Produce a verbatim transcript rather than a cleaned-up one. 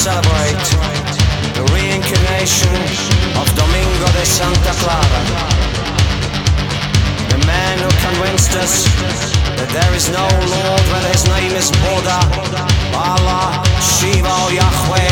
celebrate the reincarnation of Domingo de Santa Clara, the man who convinced us that there is no Lord whether his name is Buddha, Allah, Shiva or Yahweh.